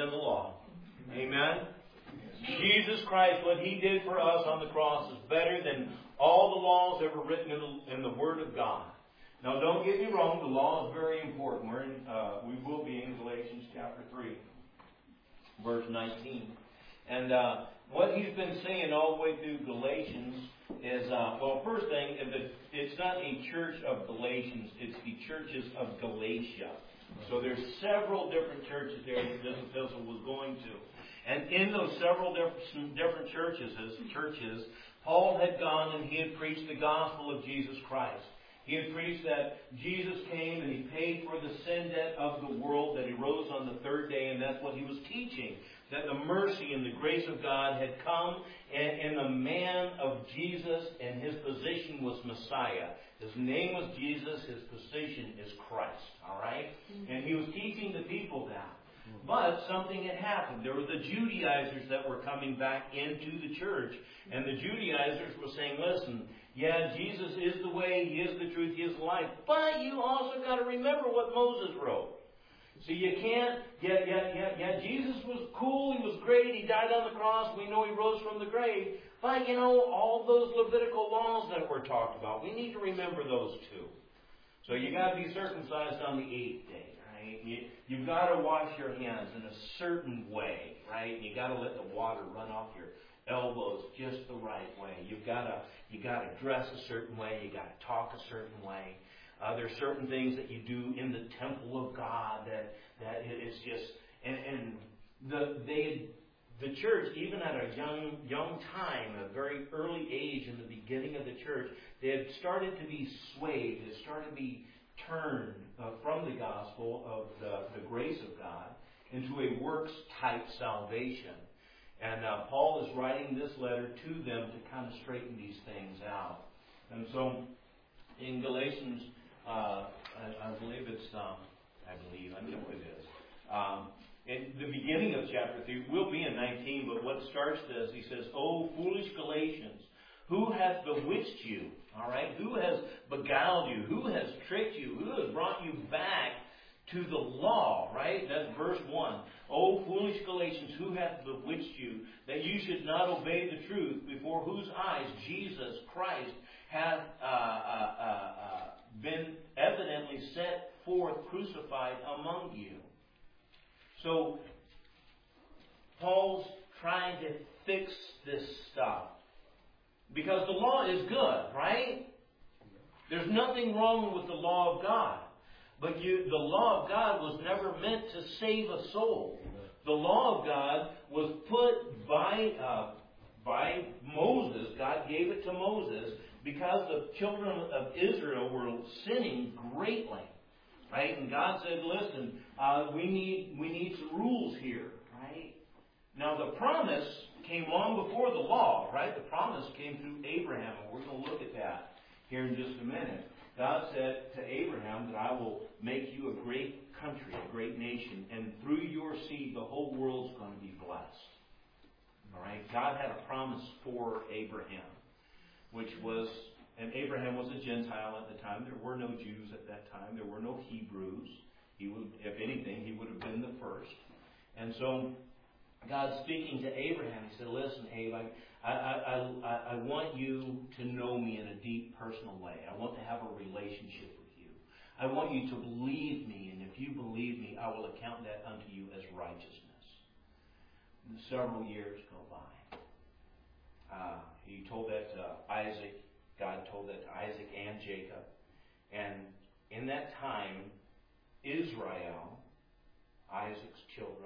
than the law. Amen? Jesus Christ, what He did for us on the cross is better than all the laws ever written in the Word of God. Now, don't get me wrong, the law is very important. We will be in Galatians chapter 3, verse 19. And what he's been saying all the way through Galatians is, first thing, it's not a church of Galatians, it's the churches of Galatia. So there's several different churches there that this epistle was going to. And in those several different churches, Paul had gone and he had preached the gospel of Jesus Christ. He had preached that Jesus came and He paid for the sin debt of the world, that He rose on the third day, and that's what he was teaching. That the mercy and the grace of God had come, and the man of Jesus, and His position was Messiah. His name was Jesus, His position is Christ. Alright? And He was teaching the people that. But something had happened. There were the Judaizers that were coming back into the church. And the Judaizers were saying, listen, yeah, Jesus is the way, He is the truth, He is the life. But you also got to remember what Moses wrote. So you can't, Jesus was cool, He was great, He died on the cross, we know He rose from the grave. But, all those Levitical laws that were talked about, we need to remember those too. So you got to be circumcised on the 8th day. You've got to wash your hands in a certain way, right? You got to let the water run off your elbows just the right way. You got to dress a certain way. You got to talk a certain way. There are certain things that you do in the temple of God that is just the church, even at a young time, a very early age in the beginning of the church, they had started to be swayed. They started to be turned from the gospel of the grace of God into a works-type salvation. And Paul is writing this letter to them to kind of straighten these things out. And so in Galatians, I know it is. In the beginning of chapter 3, we'll be in 19, but what starts this, he says, "O foolish Galatians, who hath bewitched you?" All right? Who has beguiled you? Who has tricked you? Who has brought you back to the law? Right? That's verse 1. O foolish Galatians, who hath bewitched you, that you should not obey the truth, before whose eyes Jesus Christ hath been evidently set forth crucified among you. So, Paul's trying to fix this stuff. Because the law is good, right? There's nothing wrong with the law of God. But the law of God was never meant to save a soul. The law of God was put by Moses. God gave it to Moses because the children of Israel were sinning greatly. Right? And God said, listen, we need some rules here. Right? Now the promise came long before the law, right? The promise came through Abraham, and we're going to look at that here in just a minute. God said to Abraham that I will make you a great country, a great nation, and through your seed the whole world's going to be blessed. All right? God had a promise for Abraham, and Abraham was a Gentile at the time. There were no Jews at that time. There were no Hebrews. If anything, he would have been the first. And so God speaking to Abraham, He said, listen, Abe, I want you to know me in a deep personal way. I want to have a relationship with you. I want you to believe me, and if you believe me, I will account that unto you as righteousness. And several years go by. He told that to Isaac. God told that to Isaac and Jacob. And in that time, Israel, Isaac's children,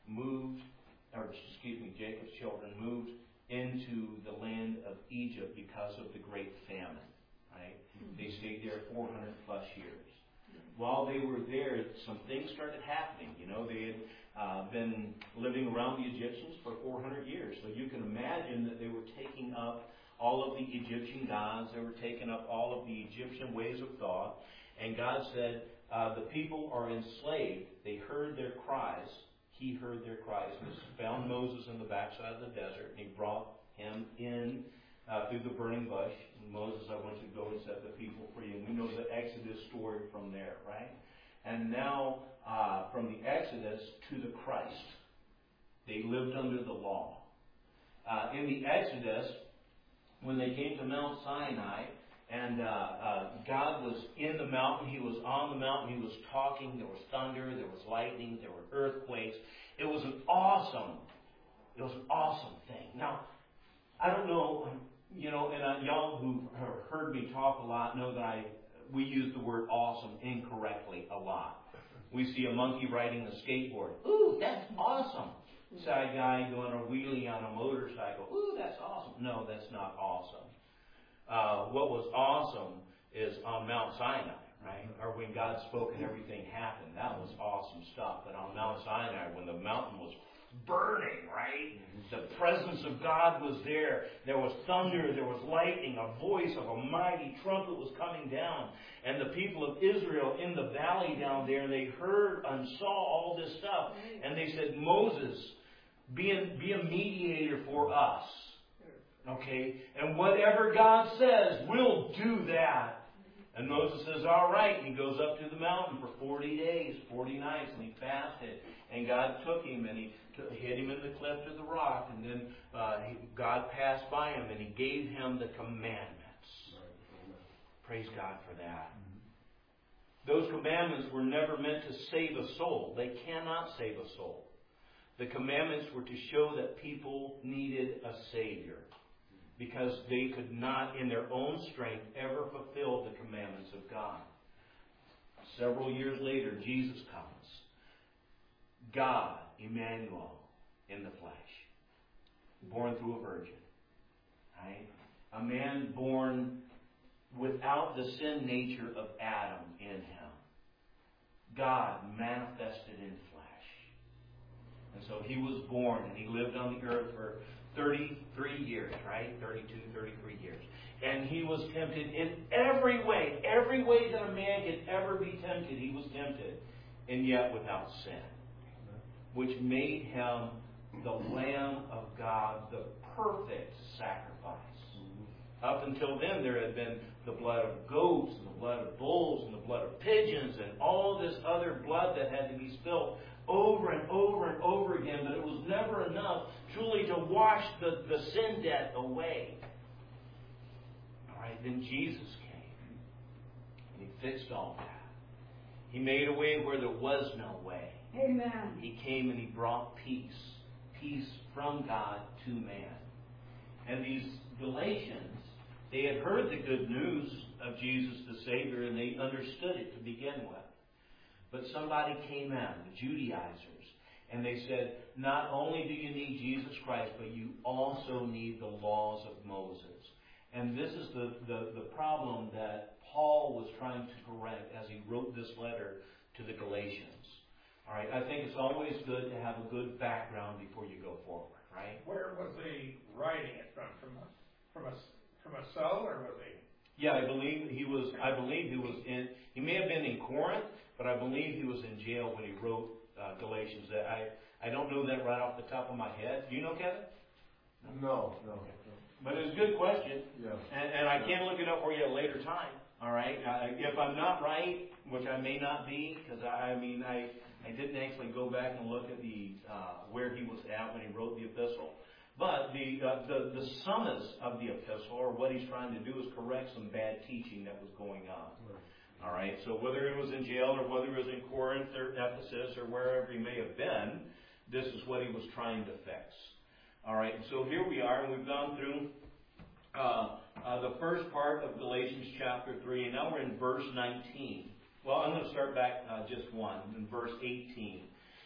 Jacob's children moved into the land of Egypt because of the great famine. Right? They stayed there 400 plus years. While they were there, some things started happening. They had been living around the Egyptians for 400 years. So you can imagine that they were taking up all of the Egyptian gods. They were taking up all of the Egyptian ways of thought. And God said, the people are enslaved. They heard their cries. He heard their cries. And found Moses in the backside of the desert, and He brought him in through the burning bush. And Moses, I want you to go and set the people free. And we know the Exodus story from there, right? And now, from the Exodus to the Christ, They lived under the law. In the Exodus, when they came to Mount Sinai, and God was in the mountain, He was on the mountain, He was talking, there was thunder, there was lightning, there were earthquakes. It was an awesome thing. Now, I don't know, and y'all who have heard me talk a lot know that we use the word awesome incorrectly a lot. We see a monkey riding a skateboard. Ooh, that's awesome. Side guy doing a wheelie on a motorcycle. Ooh, that's awesome. No, that's not awesome. What was awesome is on Mount Sinai, right? Or when God spoke and everything happened. That was awesome stuff. But on Mount Sinai, when the mountain was burning, right? The presence of God was there. There was thunder, there was lightning, a voice of a mighty trumpet was coming down. And the people of Israel in the valley down there, they heard and saw all this stuff. And they said, Moses, be a mediator for us. Okay? And whatever God says, we'll do that. And Moses says, all right. And he goes up to the mountain for 40 days, 40 nights, and he fasted. And God took him and he hit him in the cleft of the rock. And then God passed by him and He gave him the commandments. Praise God for that. Those commandments were never meant to save a soul. They cannot save a soul. The commandments were to show that people needed a Savior, because they could not, in their own strength, ever fulfill the commandments of God. Several years later, Jesus comes. God, Emmanuel, in the flesh. Born through a virgin. Right? A man born without the sin nature of Adam in him. God manifested in flesh. And so He was born and He lived on the earth for 33 years, right? 32, 33 years. And He was tempted in every way that a man could ever be tempted, He was tempted, and yet without sin. Which made Him the Lamb of God, the perfect sacrifice. Up until then, there had been the blood of goats, and the blood of bulls, and the blood of pigeons, and all this other blood that had to be spilled over and over and over again, but it was never enough truly to wash the sin debt away. All right, then Jesus came, and He fixed all that. He made a way where there was no way. Amen. He came and He brought peace from God to man. And these Galatians, they had heard the good news of Jesus the Savior, and they understood it to begin with. But somebody came in, the Judaizers, and they said, not only do you need Jesus Christ, but you also need the laws of Moses. And this is the problem that Paul was trying to correct as he wrote this letter to the Galatians. All right, I think it's always good to have a good background before you go forward, right? Where was he writing it from? From a cell, or was he? Yeah, I believe he was in. He may have been in Corinth, but I believe he was in jail when he wrote Galatians. I don't know that right off the top of my head. Do you know, Kevin? No. But it's a good question. Yeah. And I can look it up for you at a later time. All right. If I'm not right, which I may not be, because I didn't actually go back and look at the where he was at when he wrote the epistle. But the summons of the epistle, or what he's trying to do, is correct some bad teaching that was going on. Right. All right. So whether he was in jail or whether he was in Corinth or Ephesus or wherever he may have been, this is what he was trying to fix. All right. So here we are, and we've gone through the first part of Galatians chapter 3, and now we're in verse 19. Well, I'm going to start back just one, in verse 18.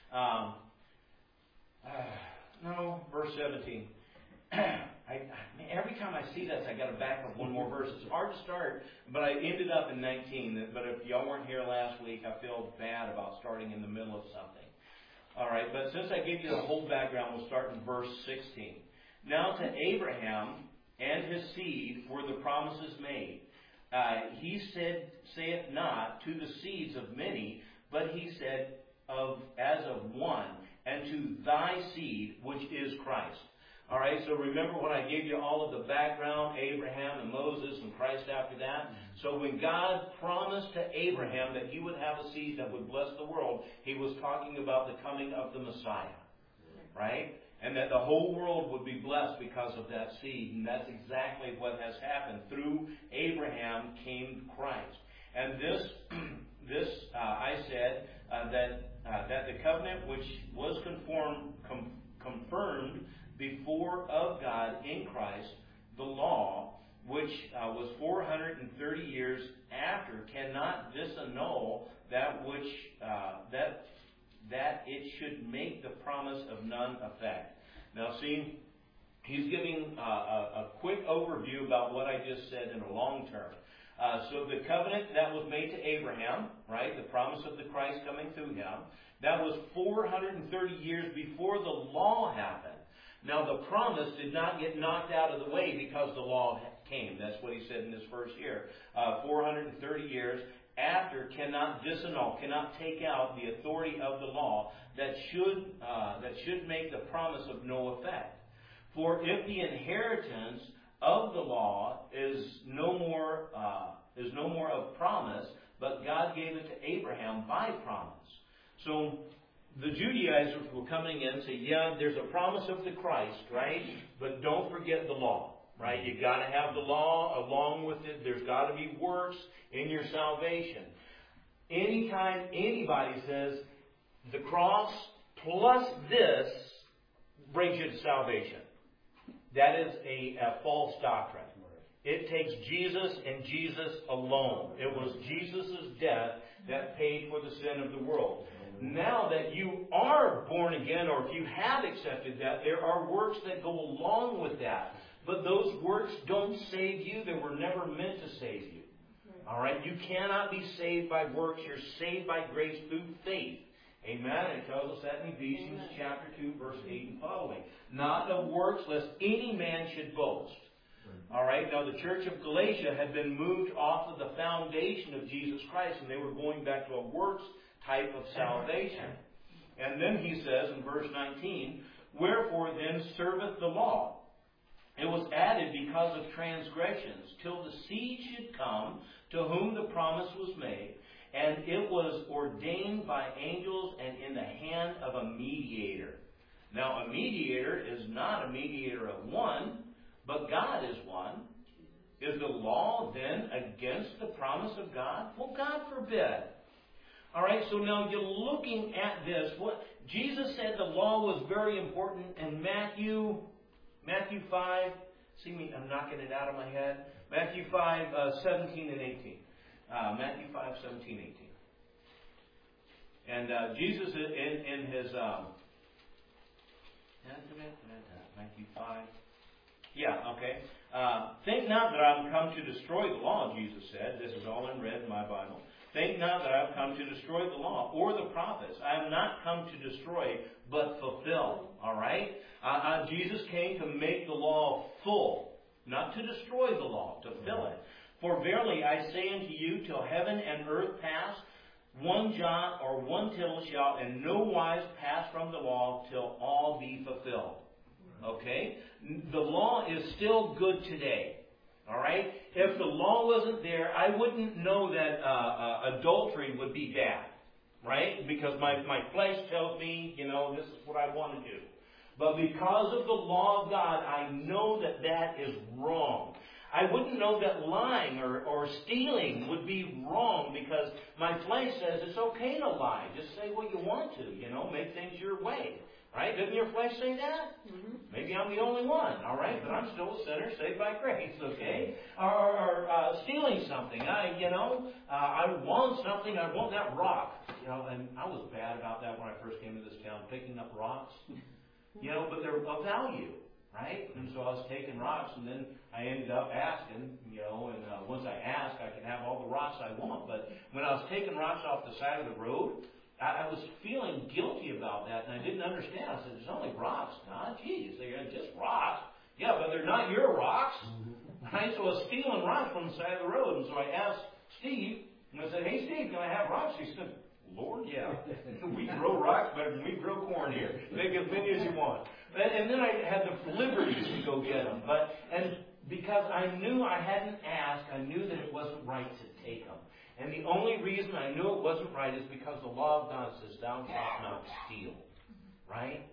Verse 17. Every time I see this, I got to back up one more verse. It's hard to start, but I ended up in 19. But if y'all weren't here last week, I feel bad about starting in the middle of something. All right, but since I gave you the whole background, we'll start in verse 16. Now to Abraham and his seed were the promises made. He saith not to the seeds of many, but he said as of one, and to thy seed, which is Christ. All right, so remember when I gave you all of the background, Abraham and Moses and Christ after that? So when God promised to Abraham that he would have a seed that would bless the world, he was talking about the coming of the Messiah. right? And that the whole world would be blessed because of that seed. And that's exactly what has happened. Through Abraham came Christ. And this I said that the covenant which was confirmed before of God in Christ, the law, which was 430 years after, cannot disannul that which that it should make the promise of none effect. Now, see, he's giving a quick overview about what I just said in the long term. So the covenant that was made to Abraham, right, the promise of the Christ coming through him, that was 430 years before the law happened. Now, the promise did not get knocked out of the way because the law came. That's what he said in this verse here. 430 years after cannot disannul, cannot take out the authority of the law that should make the promise of no effect. For if the inheritance of the law is no more of promise, but God gave it to Abraham by promise. So the Judaizers were coming in and say, yeah, there's a promise of the Christ, right? But don't forget the law, right? You've got to have the law along with it. There's got to be works in your salvation. Anytime anybody says the cross plus this brings you to salvation, that is a false doctrine. It takes Jesus and Jesus alone. It was Jesus' death that paid for the sin of the world. Now that you are born again, or if you have accepted that, there are works that go along with that. But those works don't save you. They were never meant to save you. All right? You cannot be saved by works. You're saved by grace through faith. Amen? And it tells us that in Ephesians chapter 2, verse 8 and following. Not of works, lest any man should boast. All right? Now, the church of Galatia had been moved off of the foundation of Jesus Christ, and they were going back to a works type of salvation. And then he says in verse 19, wherefore then serveth the law? It was added because of transgressions, till the seed should come, to whom the promise was made. And it was ordained by angels and in the hand of a mediator. Now, a mediator is not a mediator of one, but God is one. Is the law then against the promise of God? Well, God forbid. All right, so now you're looking at this. What Jesus said the law was very important in Matthew 5. See me, I'm knocking it out of my head. Matthew 5, 17 and 18. Matthew 5, 17, 18. And Jesus in his... Matthew 5. Yeah, okay. Think not that I am come to destroy the law, Jesus said. This is all in red in my Bible. Think not that I have come to destroy the law or the prophets. I have not come to destroy, but fulfill. All right? Jesus came to make the law full, not to destroy the law, to fill it. For verily I say unto you, till heaven and earth pass, one jot or one tittle shall in no wise pass from the law till all be fulfilled. Okay? The law is still good today. All right? If the law wasn't there, I wouldn't know that adultery would be bad. Right? Because my flesh tells me, this is what I want to do. But because of the law of God, I know that that is wrong. I wouldn't know that lying or stealing would be wrong because my flesh says it's okay to lie. Just say what you want to, make things your way. Right? Doesn't your flesh say that? Mm-hmm. Maybe I'm the only one, all right? But I'm still a sinner saved by grace, okay? Or stealing something. I want something. I want that rock. And I was bad about that when I first came to this town, picking up rocks. But they're of value, right? And so I was taking rocks, and then I ended up asking, and once I ask, I can have all the rocks I want. But when I was taking rocks off the side of the road, I was feeling guilty about that, and I didn't understand. I said, there's only rocks, God. Geez, they're just rocks. Yeah, but they're not your rocks. Right? So I was stealing rocks from the side of the road. And so I asked Steve, and I said, hey, Steve, can I have rocks? He said, Lord, yeah. We grow rocks better than we grow corn here. Make as many as you want. And then I had the liberty to go get them. And because I knew I hadn't asked, I knew that it wasn't right to take them. And the only reason I knew it wasn't right is because the law of God says, thou shalt not steal. Right?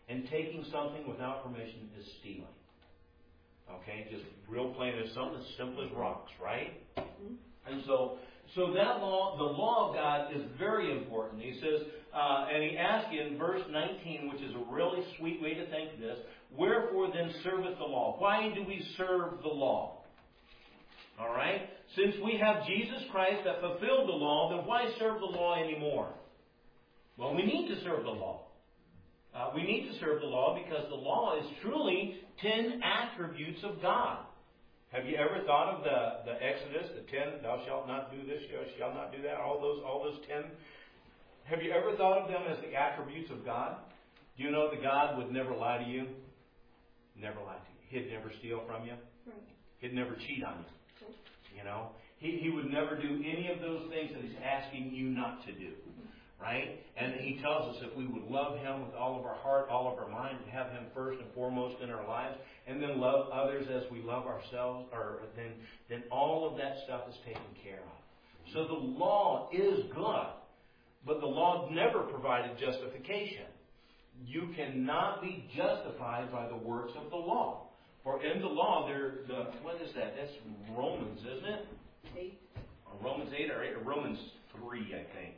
And taking something without permission is stealing. Okay, just real plain. It's something as simple as rocks, right? And so that law, the law of God, is very important. He says, and he asks you in verse 19, which is a really sweet way to think of this, wherefore then serveth the law? Why do we serve the law? All right? Since we have Jesus Christ that fulfilled the law, then why serve the law anymore? Well, we need to serve the law. We need to serve the law because the law is truly 10 attributes of God. Have you ever thought of the Exodus, the 10, thou shalt not do this, you shall not do that, all those 10? Have you ever thought of them as the attributes of God? Do you know that God would never lie to you? Never lie to you. He'd never steal from you. He'd never cheat on you. You know? He would never do any of those things that He's asking you not to do. Right? And He tells us if we would love Him with all of our heart, all of our mind, and have Him first and foremost in our lives, and then love others as we love ourselves, then all of that stuff is taken care of. So the law is good, but the law never provided justification. You cannot be justified by the works of the law. For in the law, what is that? That's Romans, isn't it? 8. Romans 8 or 8, or Romans 3, I think.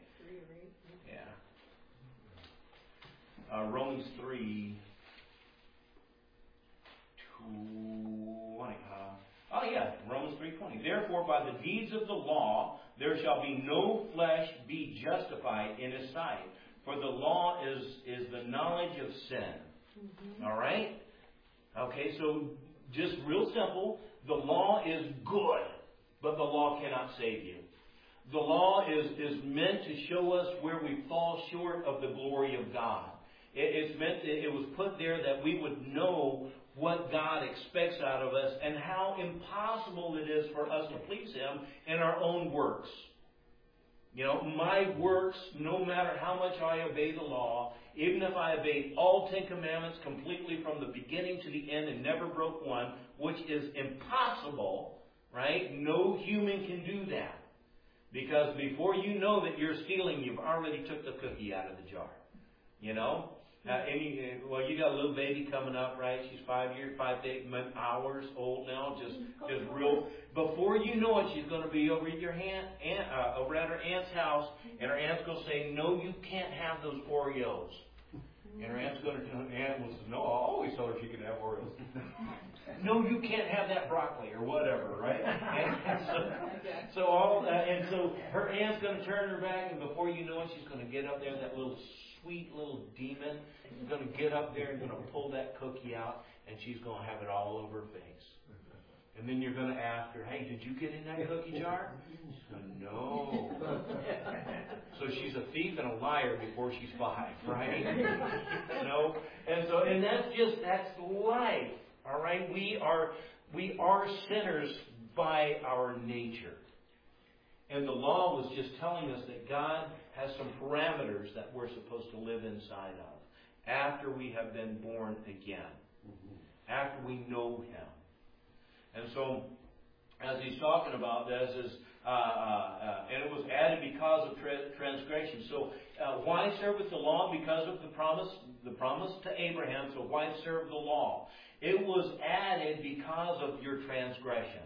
Romans 3, 20. Romans 3:20. Therefore, by the deeds of the law, there shall be no flesh be justified in His sight. For the law is the knowledge of sin. All right? Okay, so just real simple. The law is good, but the law cannot save you. The law is meant to show us where we fall short of the glory of God. It was put there that we would know what God expects out of us and how impossible it is for us to please Him in our own works. You know, my works, no matter how much I obey the law, even if I obeyed all 10 commandments completely from the beginning to the end and never broke one, which is impossible, right? No human can do that. Because before you know that you're stealing, you've already took the cookie out of the jar. You know? You got a little baby coming up, right? She's 5 to 8 hours old now, just real. Before you know it, she's going to be over at over at her aunt's house, and her aunt's going to say, "No, you can't have those Oreos." And her aunt will say, "No, I always told her she could have Oreos." "No, you can't have that broccoli," or whatever, right? So her aunt's going to turn her back, and before you know it, she's going to get up there, that little sweet little demon is going to get up there and going to pull that cookie out, and she's going to have it all over her face. And then you're going to ask her, "Hey, did you get in that cookie jar?" She's going, "No." So she's a thief and a liar before she's 5, right? You know? And that's life. All right? We are sinners by our nature. And the law was just telling us that God has some parameters that we're supposed to live inside of after we have been born again, after we know Him. And so, as he's talking about this, and it was added because of transgression. So, why serveth the law? Because of the promise to Abraham. So, why serve the law? It was added because of your transgression.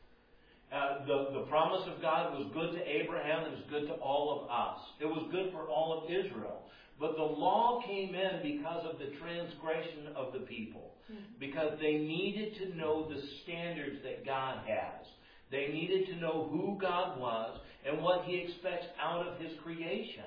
The promise of God was good to Abraham and it was good to all of us. It was good for all of Israel. But the law came in because of the transgression of the people. Because they needed to know the standards that God has. They needed to know who God was and what He expects out of His creation.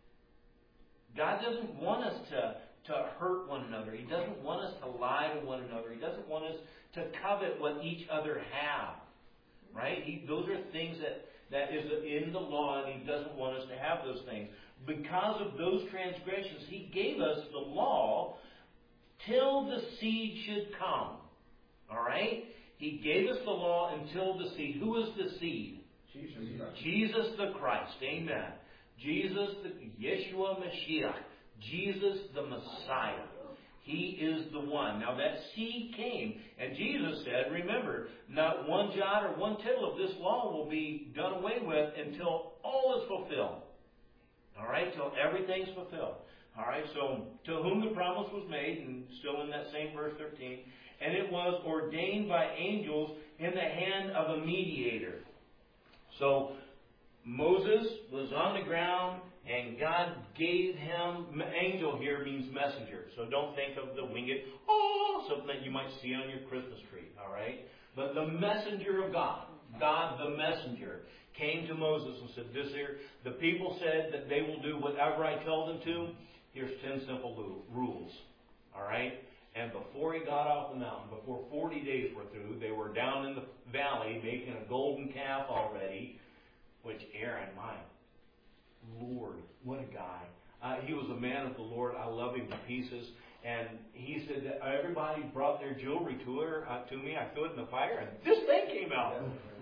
God doesn't want us to hurt one another. He doesn't want us to lie to one another. He doesn't want us to covet what each other have. Right? Those are things that is in the law, and He doesn't want us to have those things. Because of those transgressions, He gave us the law till the seed should come. All right? He gave us the law until the seed. Who is the seed? Jesus the Christ. Amen. Jesus the Yeshua Mashiach. Jesus the Messiah. He is the one. Now that seed came, and Jesus said, remember, not one jot or one tittle of this law will be done away with until all is fulfilled. All right? Till everything's fulfilled. All right, so to whom the promise was made, and still in that same verse 13, and it was ordained by angels in the hand of a mediator. So Moses was on the ground, and God gave him, angel here means messenger. So don't think of the winged, something that you might see on your Christmas tree, all right? But the messenger of God, God the messenger, came to Moses and said, this here, the people said that they will do whatever I tell them to. Here's 10 simple rules, all right? And before he got off the mountain, before 40 days were through, they were down in the valley making a golden calf already, which Aaron, my Lord, what a guy. He was a man of the Lord. I love him to pieces. And he said that everybody brought their jewelry to me. I threw it in the fire, and this thing came out.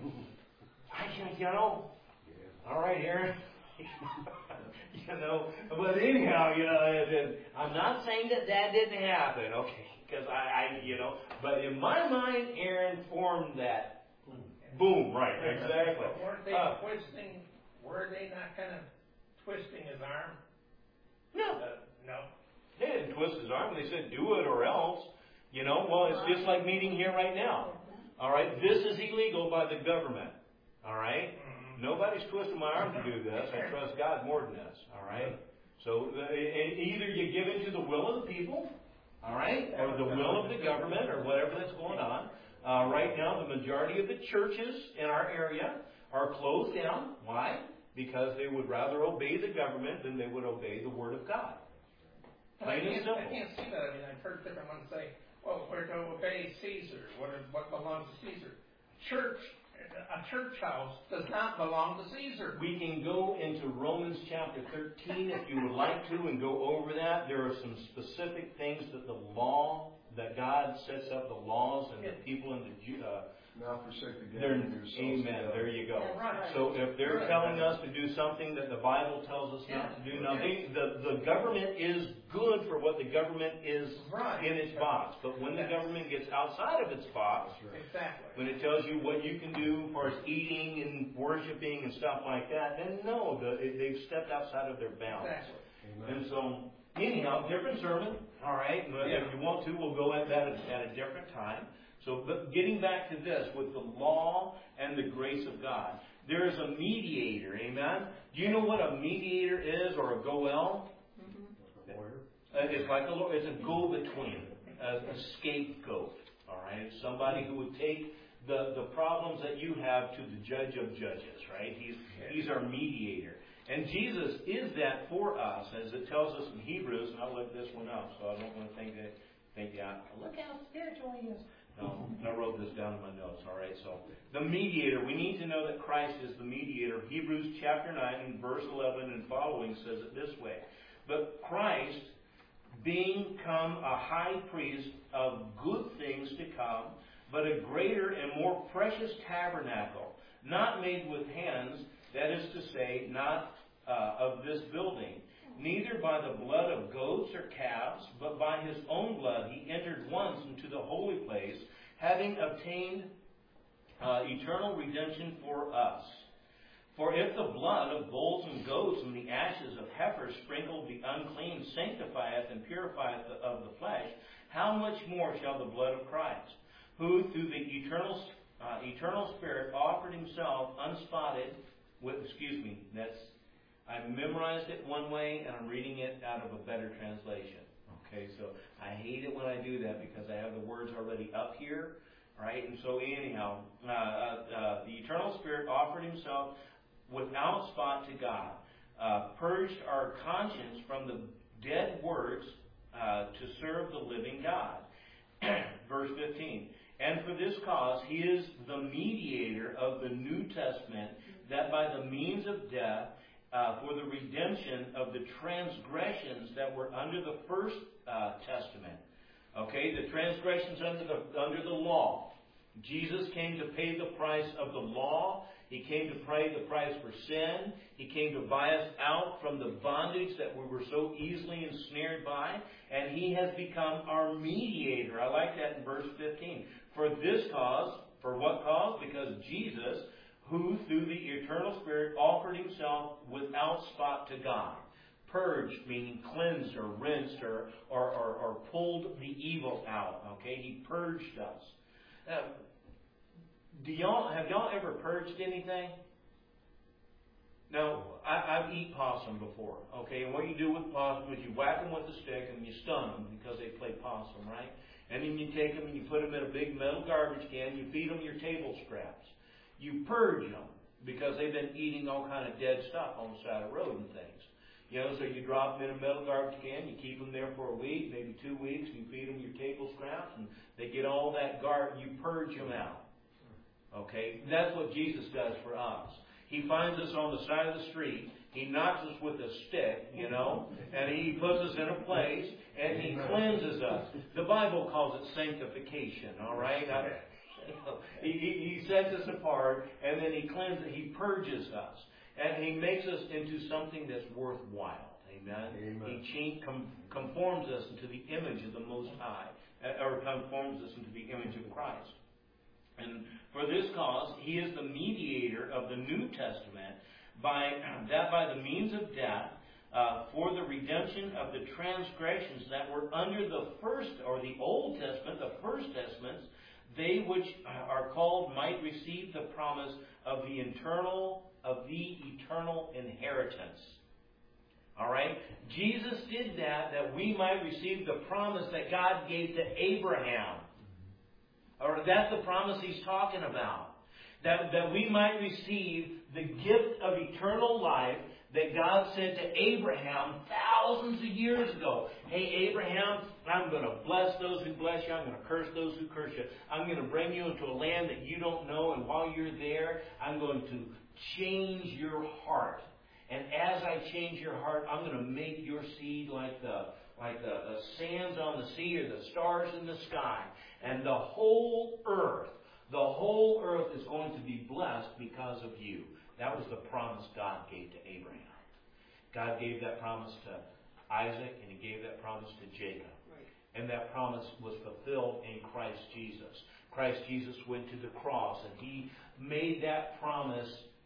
All right, Aaron. But anyhow, I'm not saying that didn't happen, okay? Because but in my mind, Aaron formed that. Boom, right, exactly. But weren't they twisting? Were they not kind of twisting his arm? No. No. They didn't twist his arm. They said, do it or else. Well, it's just like meeting here right now. All right, this is illegal by the government. All right? Mm-hmm. Nobody's twisting my arm to do this. I trust God more than this. All right? So either you give in to the will of the people, all right, or the will of the government or whatever that's going on. Right now, the majority of the churches in our area are closed down. Why? Because they would rather obey the government than they would obey the Word of God. Plain and simple. I can't see that. I mean, I've heard different ones say, well, we're to obey Caesar. What belongs to Caesar? A church house does not belong to Caesar. We can go into Romans chapter 13 if you would like to and go over that. There are some specific things that God sets up the laws and the people in the not forsake the gathering of yourselves. Amen. There you go. Yeah, right. So if they're telling us to do something that the Bible tells us not to do, now the government is good for what the government is in its box. But when the government gets outside of its box, when it tells you what you can do as far as eating and worshiping and stuff like that, then no, they've stepped outside of their bounds. And so, anyhow, different sermon. All right. If you want to, we'll go at that at a different time. So, but getting back to this, with the law and the grace of God, there is a mediator, amen? Do you know what a mediator is, or a goel? It's like it's a go-between, a scapegoat, all right? Somebody who would take the problems that you have to the judge of judges, right? He's our mediator. And Jesus is that for us, as it tells us in Hebrews, and I'll look this one up, so I don't want to think look how spiritual he is. No, I wrote this down in my notes, all right? So, the mediator, we need to know that Christ is the mediator. Hebrews chapter 9 and verse 11 and following says it this way. But Christ, being come a high priest of good things to come, but a greater and more precious tabernacle, not made with hands, that is to say, not of this building, neither by the blood of goats or calves, but by his own blood he entered once into the holy place, having obtained eternal redemption for us. For if the blood of bulls and goats and the ashes of heifers sprinkled the unclean sanctifieth and purifieth of the flesh, how much more shall the blood of Christ, who through the eternal Spirit offered himself unspotted with, I memorized it one way, and I'm reading it out of a better translation. Okay, so I hate it when I do that because I have the words already up here, right? And so anyhow, the eternal Spirit offered himself without spot to God, purged our conscience from the dead works to serve the living God. Verse 15. And for this cause he is the mediator of the New Testament, that by the means of death, for the redemption of the transgressions that were under the first testament. Okay, the transgressions under the law. Jesus came to pay the price of the law. He came to pay the price for sin. He came to buy us out from the bondage that we were so easily ensnared by. And he has become our mediator. I like that in verse 15. For this cause, for what cause? Because Jesus, who through the eternal Spirit offered himself without spot to God, purged, meaning cleansed or rinsed or pulled the evil out. Okay, He purged us. Have y'all ever purged anything? Now, I've eaten possum before. Okay, and what you do with possum is you whack them with a stick and you stun them because they play possum, right? And then you take them and you put them in a big metal garbage can. You feed them your table scraps. You purge them because they've been eating all kind of dead stuff on the side of the road and things. You know, so you drop them in a metal garbage can, you keep them there for a week, maybe 2 weeks, you feed them your table scraps, and they get all that you purge them out. Okay? That's what Jesus does for us. He finds us on the side of the street, He knocks us with a stick, you know, and He puts us in a place, and He cleanses us. The Bible calls it sanctification, all right? He sets us apart, and then He cleanses, He purges us. And He makes us into something that's worthwhile. Amen? He conforms us into the image of the Most High, or conforms us into the image of Christ. And for this cause, He is the mediator of the New Testament, by the means of death, for the redemption of the transgressions that were under the first, or the Old Testament, the first testaments, they which are called might receive the promise of the eternal inheritance. All right? Jesus did that we might receive the promise that God gave to Abraham. Or that's the promise He's talking about. That we might receive the gift of eternal life that God sent to Abraham thousands of years ago. Hey, Abraham, I'm going to bless those who bless you. I'm going to curse those who curse you. I'm going to bring you into a land that you don't know. And while you're there, I'm going to change your heart. And as I change your heart, I'm going to make your seed like the sands on the sea or the stars in the sky. And the whole earth is going to be blessed because of you. That was the promise God gave to Abraham. God gave that promise to Isaac, and He gave that promise to Jacob. Right. And that promise was fulfilled in Christ Jesus. Christ Jesus went to the cross, and He made that promise,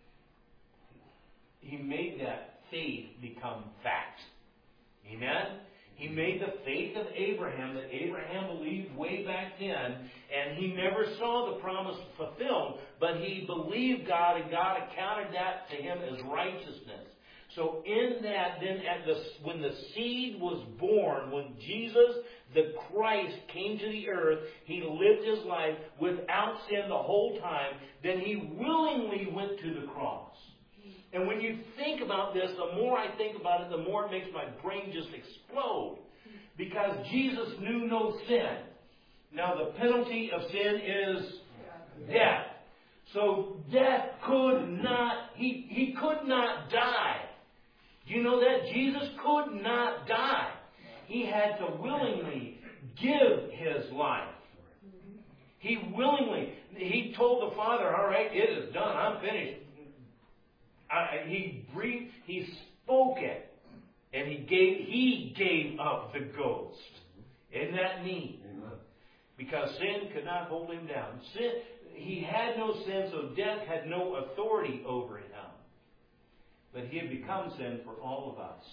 He made that faith become fact. Amen? He made the faith of Abraham, that Abraham believed way back then, and he never saw the promise fulfilled, but he believed God, and God accounted that to him as righteousness. So in that, then when the seed was born, when Jesus, the Christ, came to the earth, He lived His life without sin the whole time, then He willingly went to the cross. And when you think about this, the more I think about it, the more it makes my brain just explode. Because Jesus knew no sin. Now the penalty of sin is death. So death could not, he could not die. Do you know that? Jesus could not die. He had to willingly give His life. He told the Father, all right, it is done, I'm finished. He breathed, He spoke it, and He gave up the ghost. Isn't that neat? Because sin could not hold Him down. He had no sin, so death had no authority over Him. But He had become sin for all of us.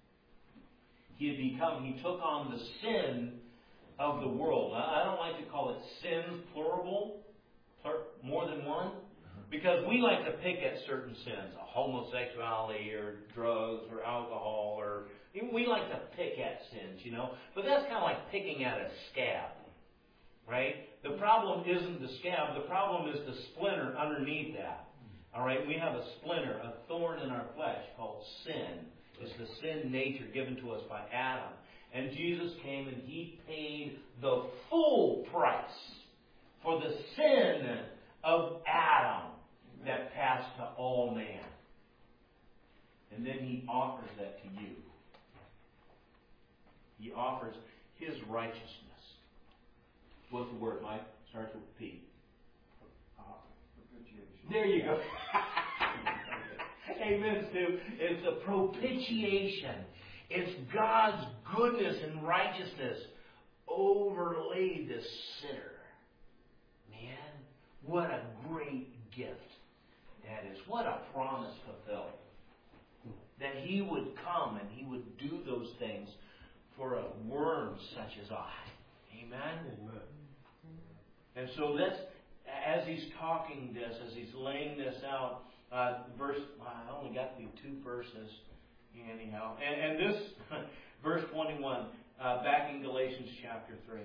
He took on the sin of the world. I don't like to call it sins, plural, more than one. Because we like to pick at certain sins, homosexuality or drugs or alcohol, or we like to pick at sins, you know. But that's kind of like picking at a scab, right? The problem isn't the scab. The problem is the splinter underneath that. All right, we have a splinter, a thorn in our flesh called sin. It's the sin nature given to us by Adam. And Jesus came and He paid the full price for the sin of Adam that passed to all man. And then He offers that to you. He offers His righteousness. What's the word, Mike? Starts with P. Propitiation. There you go. Amen, Stu. It's a propitiation. It's God's goodness and righteousness overlaid the sinner. Man, what a great gift that is. What a promise fulfilled. That He would come and He would do those things for a worm such as I. Amen? Amen. And so that's, as He's talking this, as He's laying this out, I only got through 2 verses anyhow. And this, verse 21, back in Galatians chapter 3,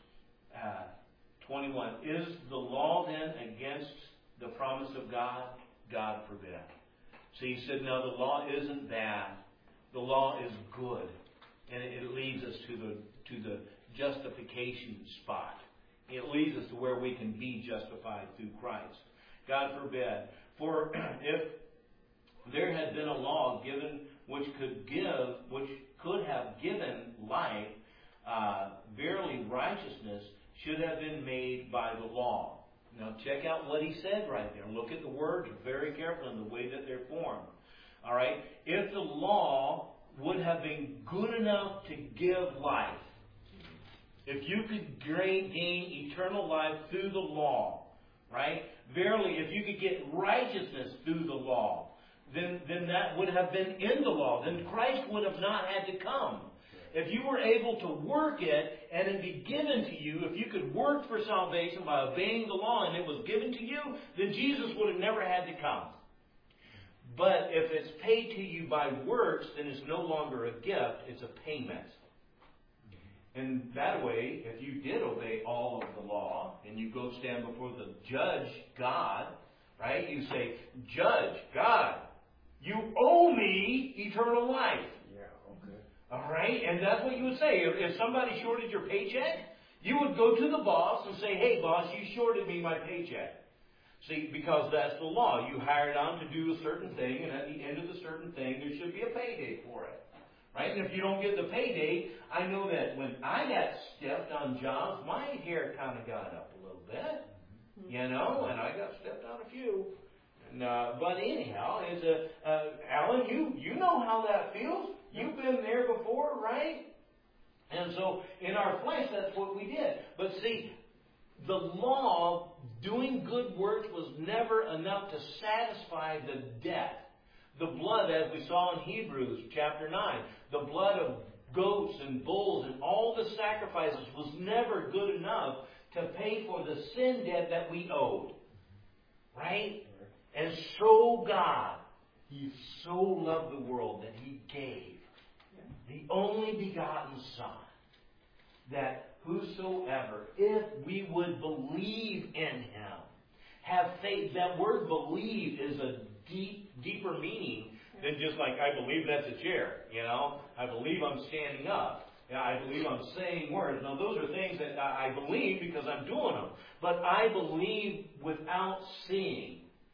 21, is the law then against the promise of God? God forbid. So he said, no, the law isn't bad. The law is good. And it leads us to the justification spot. It leads us to where we can be justified through Christ. God forbid. For if there had been a law given which could have given life, verily righteousness should have been made by the law. Now check out what he said right there. Look at the words very carefully in the way that they're formed. All right? If the law would have been good enough to give life, if you could gain eternal life through the law, right? Verily, if you could get righteousness through the law, then that would have been in the law. Then Christ would have not had to come. If you were able to work it and it be given to you, if you could work for salvation by obeying the law and it was given to you, then Jesus would have never had to come. But if it's paid to you by works, then it's no longer a gift, it's a payment. And that way, if you did obey all of the law, and you go stand before the judge, God, right? You say, Judge, God, you owe me eternal life. Yeah, okay. All right? And that's what you would say. If somebody shorted your paycheck, you would go to the boss and say, hey, boss, you shorted me my paycheck. See, because that's the law. You hired on to do a certain thing, and at the end of the certain thing, there should be a payday for it. Right? And if you don't get the payday, I know that when I got stiffed on jobs, my hair kind of got up a little bit. You know, and I got stepped on a few. And, but anyhow, Alan, you know how that feels. You've been there before, right? And so in our flesh, that's what we did. But see, the law, doing good works, was never enough to satisfy the debt. The blood, as we saw in Hebrews chapter 9, the blood of goats and bulls and all the sacrifices was never good enough to pay for the sin debt that we owed. Right? And so God, He so loved the world that He gave the only begotten Son, that whosoever, if we would believe in Him, have faith. That word believe is a deeper meaning than just like, I believe that's a chair, you know. I believe I'm standing up. I believe I'm saying words. Now, those are things that I believe because I'm doing them. But I believe without seeing.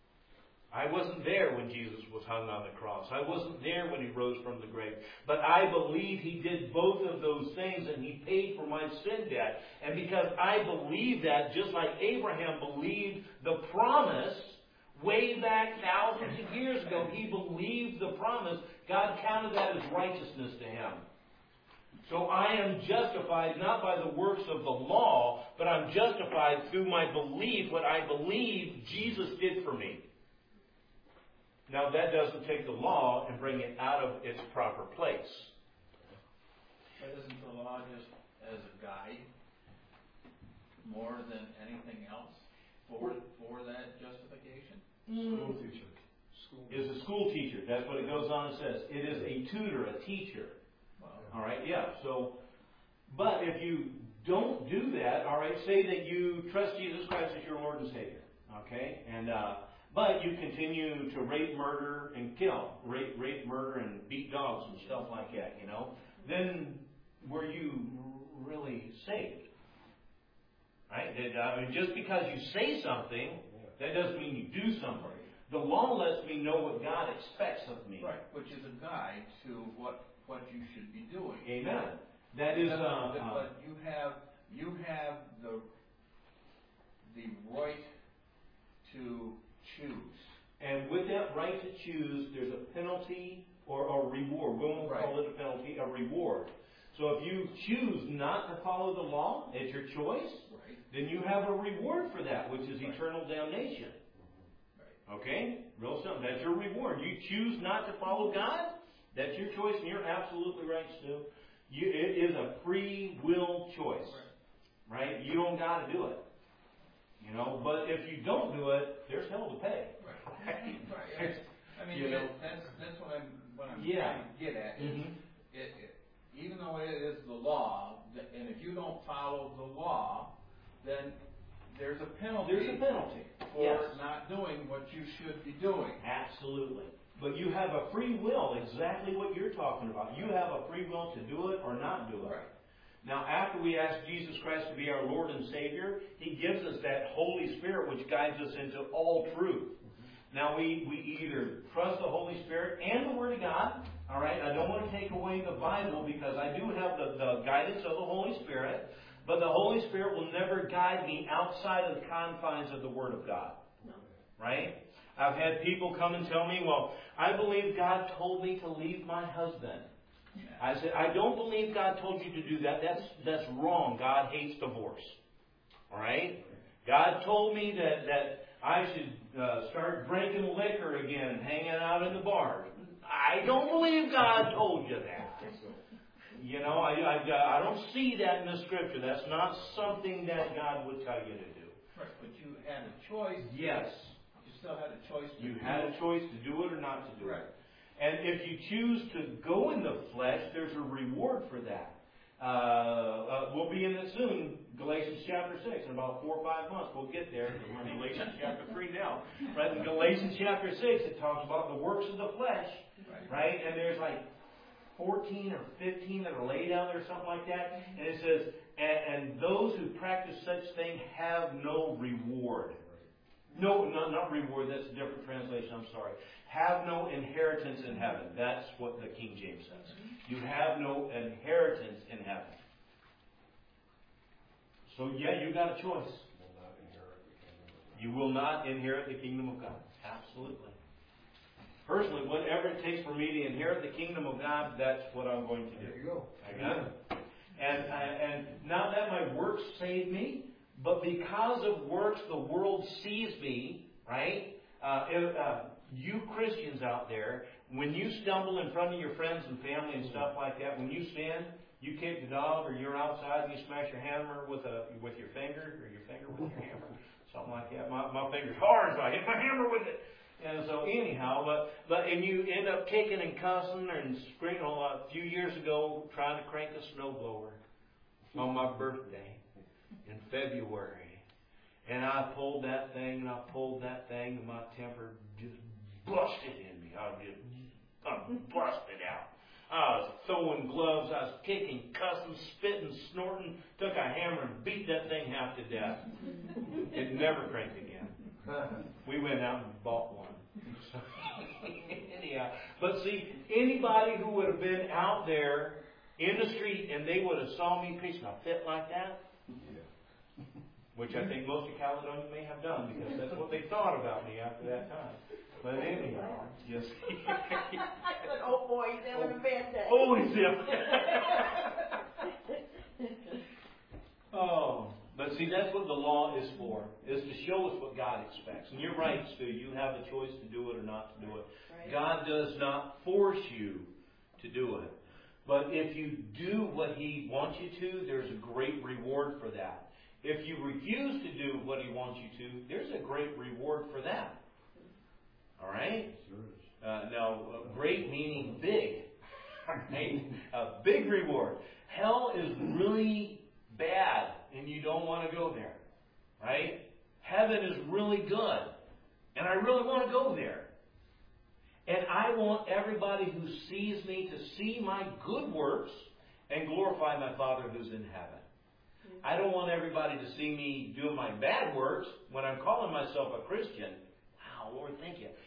I wasn't there when Jesus was hung on the cross. I wasn't there when He rose from the grave. But I believe He did both of those things and He paid for my sin debt. And because I believe that, just like Abraham believed the promise way back thousands of years ago, he believed the promise. God counted that as righteousness to him. So I am justified not by the works of the law, but I'm justified through my belief, what I believe Jesus did for me. Now that doesn't take the law and bring it out of its proper place. But isn't the law just as a guide more than anything else for that justification? School teacher. Is a school teacher. That's what it goes on and says. It is a tutor, a teacher. Wow. All right, yeah. So, but if you don't do that, all right, say that you trust Jesus Christ as your Lord and Savior, okay, and but you continue to rape, murder, and kill, rape, murder, and beat dogs and stuff like that, you know, then were you really saved? Right? I mean, just because you say something, that doesn't mean you do something. The law lets me know what God expects of me. Right, which is a guide to what you should be doing. Amen. That is. But you have the right to choose. And with that right to choose, there's a penalty or a reward. We won't call it a penalty, a reward. So if you choose not to follow the law, it's your choice. Right. Then you have a reward for that, which is eternal damnation. Right. Okay? Real simple. That's your reward. You choose not to follow God, That's your choice, and you're absolutely right, Stu. It is a free will choice, right? You don't got to do it, you know. But if you don't do it, there's hell to pay. Right. I mean, that's what I'm trying to get at. Is even though it is the law, and if you don't follow the law, then there's a penalty. For not doing what you should be doing. Absolutely. But you have a free will, exactly what you're talking about. You have a free will to do it or not do it. Right. Now, after we ask Jesus Christ to be our Lord and Savior, He gives us that Holy Spirit which guides us into all truth. Now, we either trust the Holy Spirit and the Word of God. All right? I don't want to take away the Bible because I do have the guidance of the Holy Spirit. But the Holy Spirit will never guide me outside of the confines of the Word of God. No. Right? I've had people come and tell me, well, I believe God told me to leave my husband. I said, I don't believe God told you to do that. That's wrong. God hates divorce. All right? God told me that I should start drinking liquor again, hanging out in the bars. I don't believe God told you that. You know, I don't see that in the Scripture. That's not something that God would tell you to do. Right, but you had a choice. Yes. You still had a choice. You had a choice to do it or not to do right. it. And if you choose to go in the flesh, there's a reward for that. We'll be in it soon, Galatians chapter 6. In about 4 or 5 months, we'll get there. We're in Galatians chapter 3 now. Right? In Galatians chapter 6, it talks about the works of the flesh. Right? And there's like 14 or 15 that are laid out there, something like that. And it says, and those who practice such things have no reward. No, not reward. That's a different translation. I'm sorry. Have no inheritance in heaven. That's what the King James says. You have no inheritance in heaven. So yeah, you got a choice. You will not inherit the kingdom of God. Absolutely. Personally, whatever it takes for me to inherit the kingdom of God, that's what I'm going to do. There you go. I got it. And not that my works save me, but because of works, the world sees me, right? You Christians out there, when you stumble in front of your friends and family and stuff like that, when you sin, you kick the dog, or you're outside and you smash your hammer with your finger, or your finger with your hammer, something like that. My finger's hard, so I hit my hammer with it. And so anyhow, and you end up kicking and cussing and screaming. A few years ago, trying to crank a snowblower on my birthday in February, and I pulled that thing, and my temper just busted in me. I busted out. I was throwing gloves. I was kicking, cussing, spitting, snorting. Took a hammer and beat that thing half to death. It never cranked again. We went out and bought one. So, anyhow, but see, anybody who would have been out there in the street and they would have saw me pitching a fit like that, which I think most of Caledonia may have done because that's what they thought about me after that time. But anyhow, yes. But oh boy, he's having a bad day. Oh, he's Oh, but see, that's what the law is for, is to show us what God expects. And you're right, Stu, you have the choice to do it or not to do it. Right. God does not force you to do it. But if you do what He wants you to, there's a great reward for that. If you refuse to do what He wants you to, there's a great reward for that. All right? Now, great meaning big. Right? A big reward. Hell is really bad, and you don't want to go there. Right? Heaven is really good, and I really want to go there. And I want everybody who sees me to see my good works and glorify my Father who's in heaven. I don't want everybody to see me doing my bad works when I'm calling myself a Christian. Wow, Lord, thank you.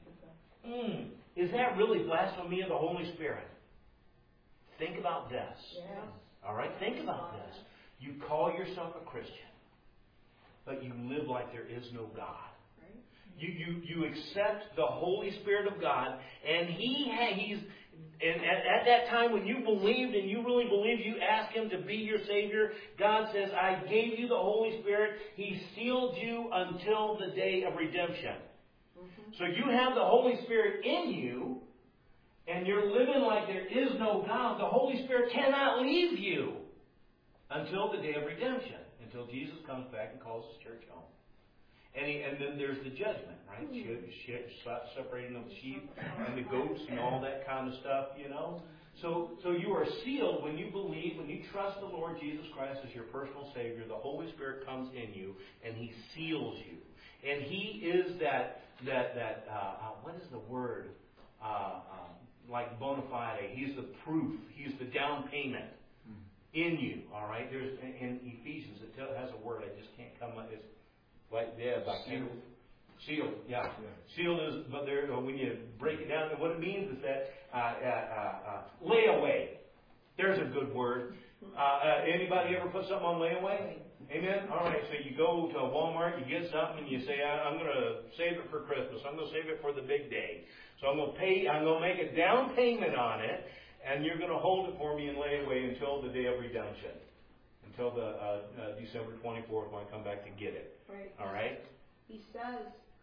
Is that really blasphemy of the Holy Spirit? Think about this. Yes. All right, think about this. You call yourself a Christian, but you live like there is no God. You accept the Holy Spirit of God, and He's and at that time when you believed and you really believed, you asked Him to be your Savior. God says, I gave you the Holy Spirit. He sealed you until the day of redemption. So you have the Holy Spirit in you, and you're living like there is no God, the Holy Spirit cannot leave you until the day of redemption, until Jesus comes back and calls His church home. And then there's the judgment, right? Separating of the sheep and the goats and all that kind of stuff, you know. So you are sealed when you believe, when you trust the Lord Jesus Christ as your personal Savior. The Holy Spirit comes in you and He seals you. And He is that what is the word? Like bona fide. He's the proof. He's the down payment in you. All right. There's in Ephesians it has a word. I just can't come up. It's like sealed. Sealed. Yeah. Sealed is, but there when you break it down, what it means is that layaway. There's a good word. Anybody ever put something on layaway? Amen? All right, so you go to Walmart, you get something, and you say, I'm going to save it for Christmas. I'm going to save it for the big day. So I'm going to make a down payment on it, and you're going to hold it for me in layaway until the day of redemption. Until the December 24th when I come back to get it. Right. All right? He says,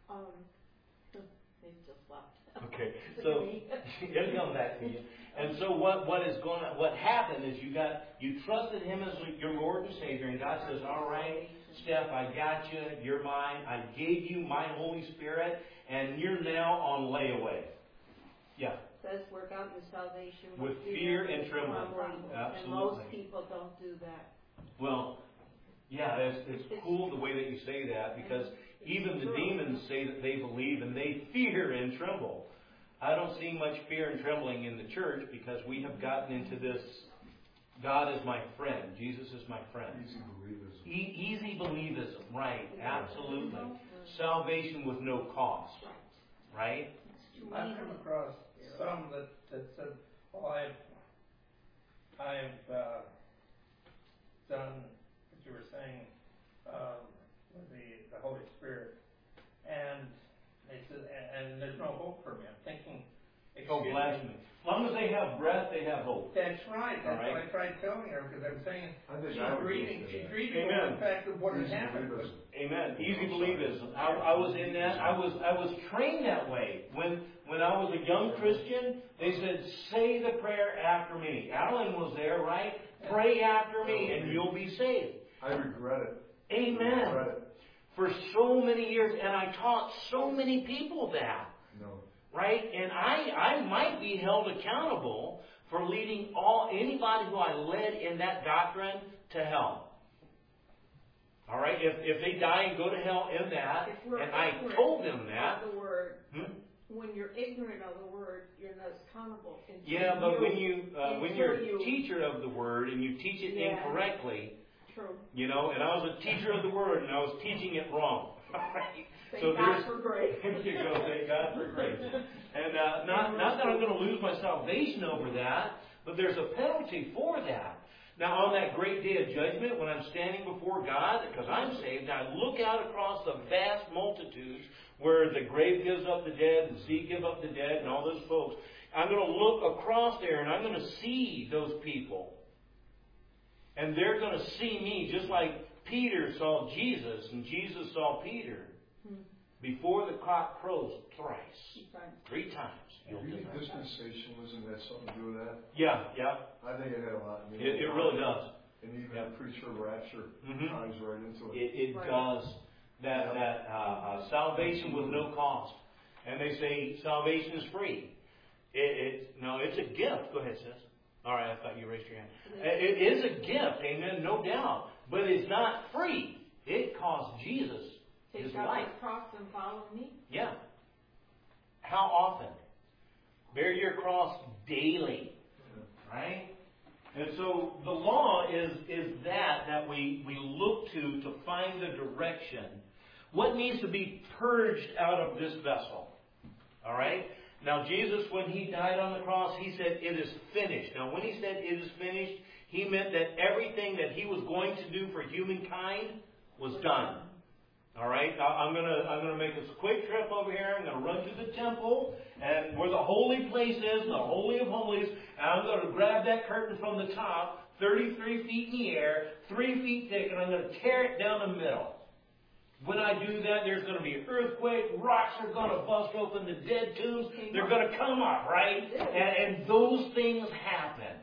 they just left. Okay, so it'll come back to you. And so what happened is you trusted Him as your Lord and Savior, and God says, all right, Steph, I got you, you're mine, I gave you my Holy Spirit, and you're now on layaway. Yeah. It says work out your salvation with fear and trembling. Absolutely. And most people don't do that. Well, yeah, it's cool the way that you say that, because even the demons say that they believe and they fear and tremble. I don't see much fear and trembling in the church because we have gotten into this, God is my friend, Jesus is my friend. Easy believism. Easy believism, right, absolutely. Salvation with no cost, right? I've come across some that said, well, I've done what you were saying with the Holy Spirit, and they said, and there's no hope for me. I'm thinking, blasphemy. As long as they have breath, they have hope. That's right. That's right. what I tried telling her, because I'm saying she's reading Amen. the fact of what has happened. Amen. Easy believism. I was in that. I was trained that way. When I was a young Christian, they said, say the prayer after me. Alan was there, right? Pray after me and you'll be saved. I regret it. Amen. I regret it. For so many years, and I taught so many people that. No. Right? And I might be held accountable for leading anybody who I led in that doctrine to hell. All right? If they die and go to hell in that, and I told them that. The word, when you're ignorant of the word, you're not accountable. Yeah, but when you're a teacher of the word and you teach it incorrectly, true. You know, and I was a teacher of the word and I was teaching it wrong. Thank God for grace. There you go. Thank God for grace. And not that I'm going to lose my salvation over that, but there's a penalty for that. Now, on that great day of judgment, when I'm standing before God, because I'm saved, I look out across the vast multitudes where the grave gives up the dead, the sea gives up the dead, and all those folks. I'm going to look across there, and I'm going to see those people. And they're going to see me just like Peter saw Jesus, and Jesus saw Peter. Before the cock crows thrice. 3 times. You think dispensationalism had something to do with that? Yeah. I think it had a lot. It really does. And even preacher rapture ties right into it. It does. That salvation with no cost. And they say salvation is free. No, it's a gift. Go ahead, sis. All right, I thought you raised your hand. It is a gift, amen, no doubt. But it's not free. It cost Jesus his life. Take up your cross and follow me. Yeah. How often? Bear your cross daily. Right? And so the law is that we look to find the direction. What needs to be purged out of this vessel? All right? Now, Jesus, when He died on the cross, He said, it is finished. Now, when He said it is finished, He meant that everything that He was going to do for humankind was done. All right? Now, I'm gonna make a quick trip over here. I'm going to run to the temple, and where the holy place is, the Holy of Holies, and I'm going to grab that curtain from the top, 33 feet in the air, 3 feet thick, and I'm going to tear it down the middle. When I do that, there's going to be an earthquake, rocks are going to bust open, the dead tombs, they're going to come up, right? And those things happen.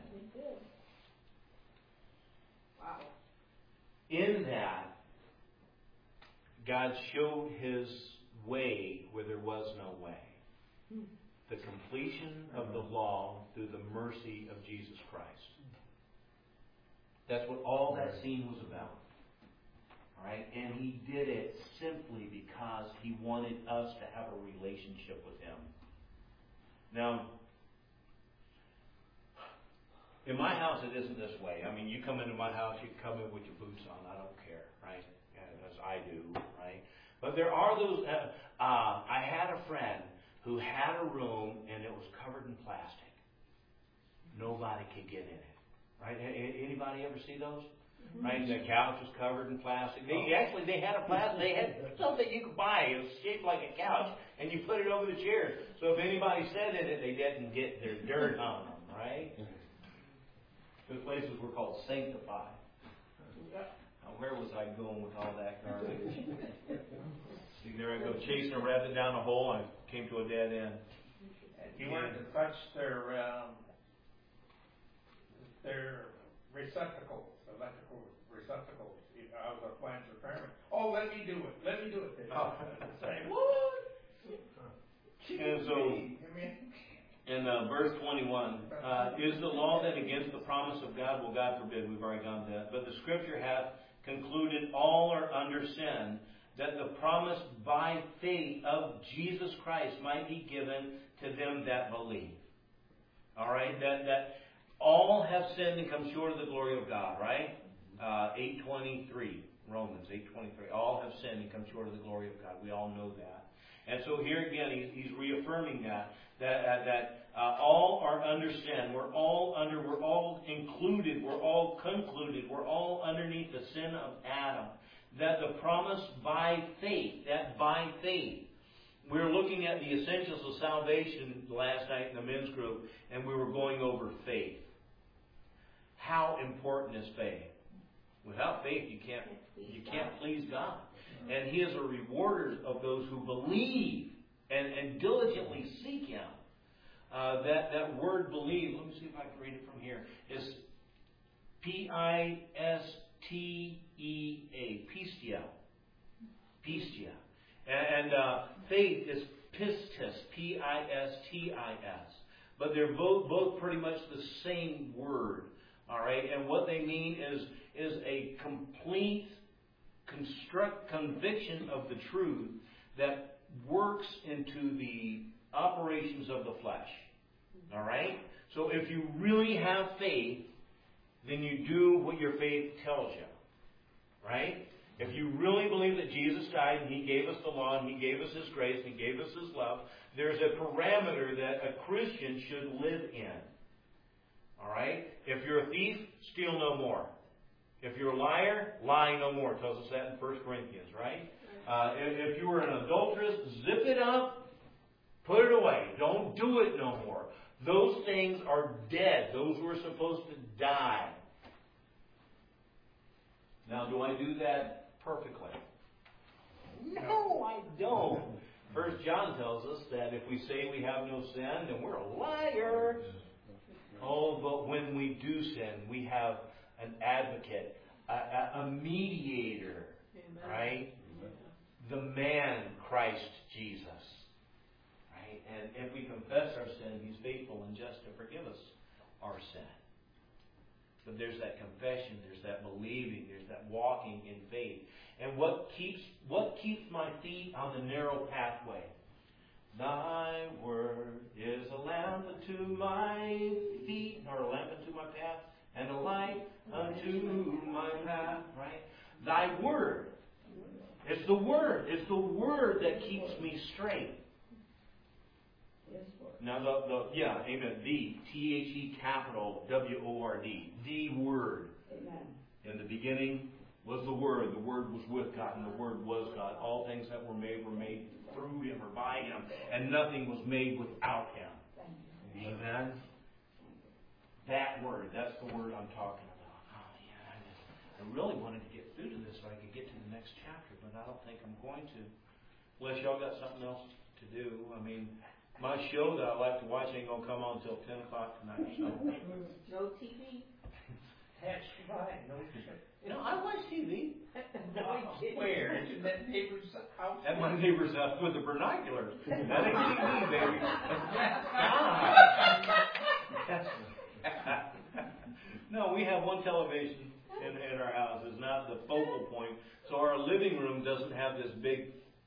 Wow. In that, God showed His way where there was no way. The completion of the law through the mercy of Jesus Christ. That's what all that scene was about. All right? And He did it simply because He wanted us to have a relationship with Him. Now, in my house, it isn't this way. I mean, you come into my house, you come in with your boots on. I don't care, right? As I do, right? But there are those... I had a friend who had a room and it was covered in plastic. Nobody could get in it. Right? Anybody ever see those? Right? The couch was covered in plastic. They had a plastic. They had something you could buy. It was shaped like a couch, and you put it over the chairs. So if anybody sat in it, they didn't get their dirt on them. Right? Those places were called sanctified. Now, where was I going with all that garbage? See, there I go chasing a rabbit down a hole. I came to a dead end. You weren't to touch their receptacles, electrical receptacles. I was a plant repairman. Oh, let me do it. Let me do it. Say, what? And so, in verse 21, is the law then against the promise of God? Well, God forbid, we've already gone to that. But the Scripture hath concluded all are under sin, that the promise by faith of Jesus Christ might be given to them that believe. All right? That all have sinned and come short of the glory of God, right? 8:23, Romans 8:23. All have sinned and come short of the glory of God. We all know that. And so here again, he's reaffirming that all are under sin. We're all included. We're all concluded. We're all underneath the sin of Adam. That the promise by faith, we were looking at the essentials of salvation last night in the men's group, and we were going over faith. How important is faith? Without faith, you can't please God. And He is a rewarder of those who believe and diligently seek Him. That word believe, let me see if I can read it from here, is P-I-S-T-E-A, pistia. And faith is pistis, P-I-S-T-I-S. But they're both pretty much the same word. All right? And what they mean is a complete conviction of the truth that works into the operations of the flesh. All right? So if you really have faith, then you do what your faith tells you. Right? If you really believe that Jesus died and He gave us the law and He gave us His grace and He gave us His love, there's a parameter that a Christian should live in. All right? If you're a thief, steal no more. If you're a liar, lie no more. It tells us that in 1 Corinthians, right? If you were an adulteress, zip it up, put it away. Don't do it no more. Those things are dead. Those were supposed to die. Now, do I do that perfectly? No, I don't. 1 John tells us that if we say we have no sin, then we're a liar. Oh, but when we do sin, we have an advocate, a mediator, right? The man, Christ Jesus. Right? And if we confess our sin, He's faithful and just to forgive us our sin. But there's that confession, there's that believing, there's that walking in faith. And what keeps my feet on the narrow pathway? Thy word is a lamp unto my feet, or a lamp unto my path, and a light unto my path, right? Thy word. It's the word. It's the word that keeps me straight. Now, amen. The, T-H-E capital W-O-R-D. The Word. Amen. In the beginning was the Word. The Word was with God, and the Word was God. All things that were made through Him or by Him, and nothing was made without Him. Amen. That Word, that's the Word I'm talking about. Oh, yeah, I really wanted to get through to this so I could get to the next chapter, but but I don't think I'm going to. Unless y'all got something else to do. I mean, my show that I like to watch ain't going to come on until 10 o'clock tonight. So. No TV? That's right, no shit. No, I watch TV. Where? Is it that neighbor's house? At my neighbor's house with the binoculars. That ain't TV, baby. No, we have one television in our house. It's not the focal point. So our living room doesn't have this big,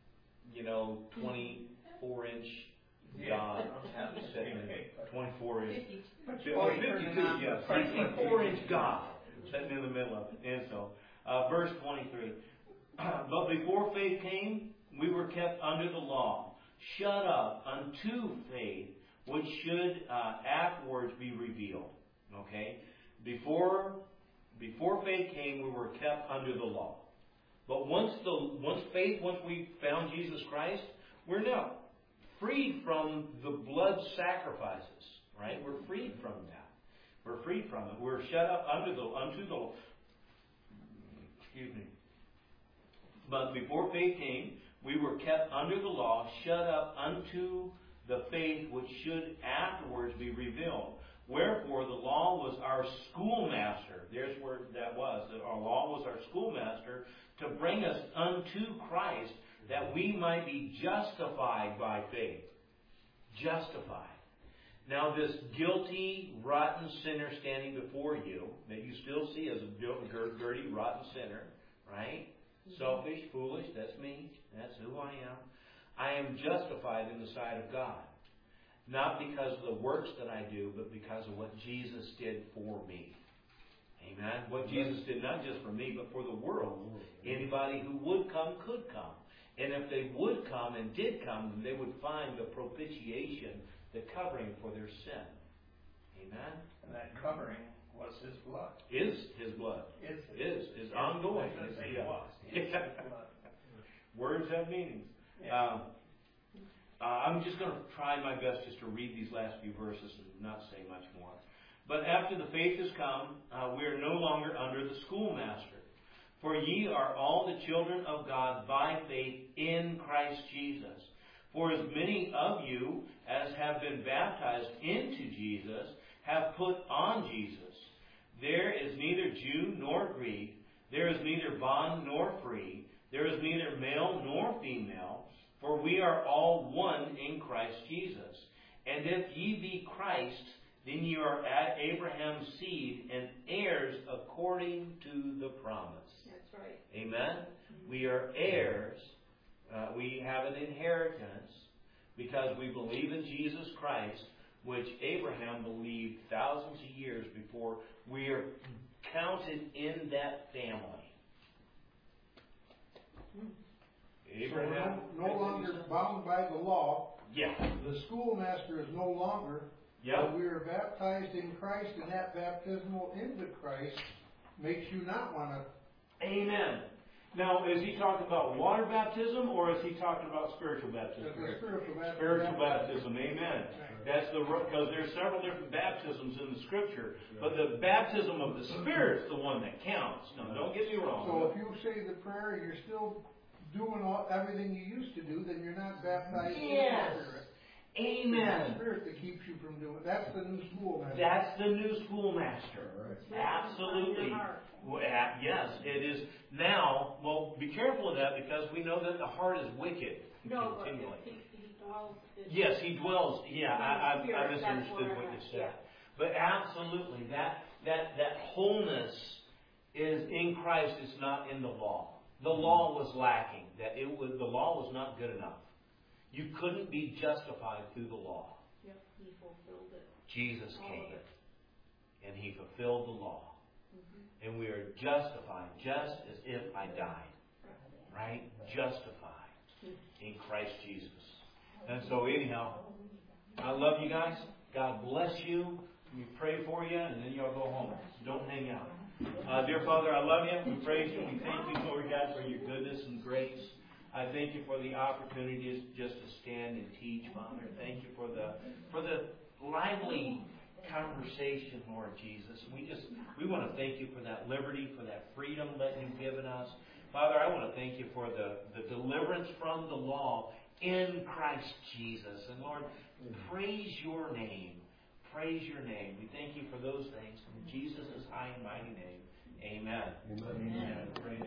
24-inch God sitting there. 24-inch. 52, yes. 54-inch God sitting in the middle of it. And so, verse 23. But before faith came, we were kept under the law, shut up unto faith, which should afterwards be revealed. Okay? Before faith came, we were kept under the law. But once we found Jesus Christ, we're now freed from the blood sacrifices. Right? We're freed from that. We're freed from it. We're shut up unto the law. Excuse me. But before faith came, we were kept under the law, shut up unto the faith which should afterwards be revealed. Wherefore the law was our schoolmaster. There's where that was. That our law was our schoolmaster to bring us unto Christ, that we might be justified by faith. Justified. Now this guilty, rotten sinner standing before you, that you still see as a dirty, rotten sinner, right? Selfish, foolish, that's me. That's who I am. I am justified in the sight of God. Not because of the works that I do, but because of what Jesus did for me. Amen? What Jesus did not just for me, but for the world. Anybody who would come could come. And if they would come and did come, then they would find the propitiation, the covering for their sin. Amen? And that covering was His blood. Is His blood. Is ongoing. Words have meanings. Yeah. I'm just going to try my best just to read these last few verses and not say much more. But after the faith has come, we are no longer under the schoolmaster. For ye are all the children of God by faith in Christ Jesus. For as many of you as have been baptized into Jesus have put on Jesus. There is neither Jew nor Greek. There is neither bond nor free. There is neither male nor female. For we are all one in Christ Jesus. And if ye be Christ, then ye are at Abraham's seed and heirs according to the promise. That's right. Amen? We are heirs. We have an inheritance because we believe in Jesus Christ, which Abraham believed thousands of years before. We are counted in that family. Abraham. So no longer bound by the law. Yeah. The schoolmaster is no longer. Yeah. But we are baptized in Christ, and that baptismal into Christ makes you not want to. Amen. Now, is he talking about water baptism, or is he talking about spiritual baptism? Spiritual baptism. Amen. That's because there's several different baptisms in the Scripture, but the baptism of the Spirit is the one that counts. Now, don't get me wrong. So if you say the prayer and you're still doing everything you used to do, then you're not baptized in the Spirit. Amen. It's the Spirit that keeps you from doing it. That's the new schoolmaster. That's the new schoolmaster. Right. Absolutely. Well, yes, it is. Now, well, be careful of that because we know that the heart is wicked continually. He dwells. Yes, he dwells. Yeah, I misunderstood what you said. Yeah. But absolutely, that wholeness is in Christ. It's not in the law. The law was lacking. The law was not good enough. You couldn't be justified through the law. Yep, He fulfilled it. Jesus came, and He fulfilled the law. Mm-hmm. And we are justified just as if I died. Right? Justified in Christ Jesus. And so anyhow, I love you guys. God bless you. We pray for you, and then y'all go home. Don't hang out. Dear Father, I love you. We praise you. We thank you, Lord God, for your goodness and grace. I thank you for the opportunities just to stand and teach, Father. Thank you for the lively conversation, Lord Jesus. We want to thank you for that liberty, for that freedom that you've given us. Father, I want to thank you for the deliverance from the law in Christ Jesus. And Lord, praise your name. Praise your name. We thank you for those things. In Jesus' high and mighty name, amen. Amen. Amen.